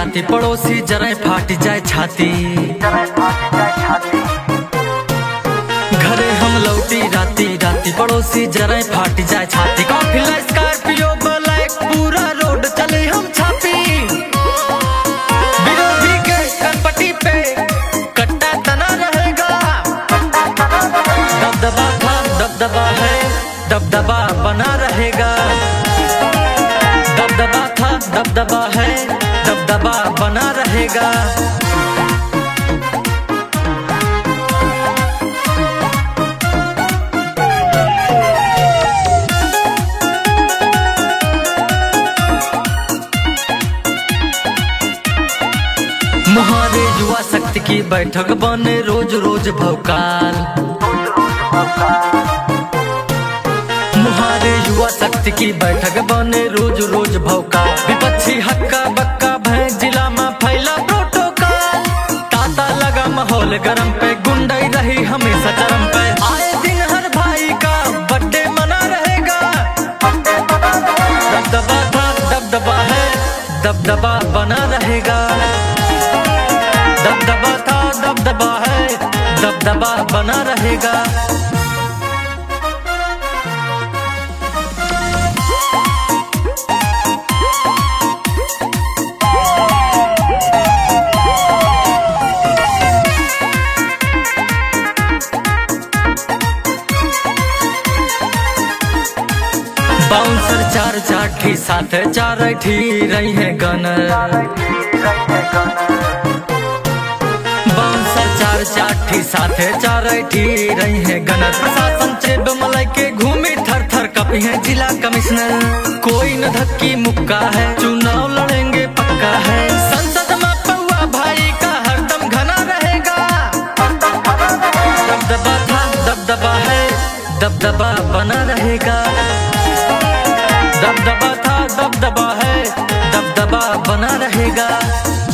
राती पड़ोसी जरा फाट जाए छाती। घरे हम लौटी राती राती पड़ोसी जरा फाट जाए छाती। काफिला स्कॉर्पियो ब्लैक पूरा रोड चले हम छापी। विरोधी के कनपट्टी पे कट्टा तना रहेगा। दबदबा था दबदबा है दबदबा बना रहेगा। दबदबा था दबदबा है दबदबा बना रहेगा। मुहारे युवा शक्ति की बैठक बने रोज रोज भौकाल। मुहारे युवा शक्ति की बैठक बने रोज रोज भौकाल। विपक्षी हक्का बक्का भय जिला में फैला प्रोटोकॉल। ताता लगा माहौल गरम पे गुंडाई रही हमेशा चरम पे। आए दिन हर भाई का बर्थडे मना रहेगा। दबदबा था दबदबा है दबदबा बना रहेगा। दबदबा था दबदबा है दबदबा बना रहेगा। बाउंसर चार चाठी साथ चार ठी रही है गनर। बाउंसर चार चाठी साथ चार ठी रही है गनर। प्रशासन चेब मलाई के घूमी थर थर कपी है जिला कमिश्नर। कोई न धक्की मुक्का है चुनाव लड़ेंगे पक्का है। संसद में पौआ भाई का हरदम घना रहेगा। दबदबा था दबदबा है दबदबा बना रहेगा। दबदबा था दबदबा है दबदबा बना रहेगा।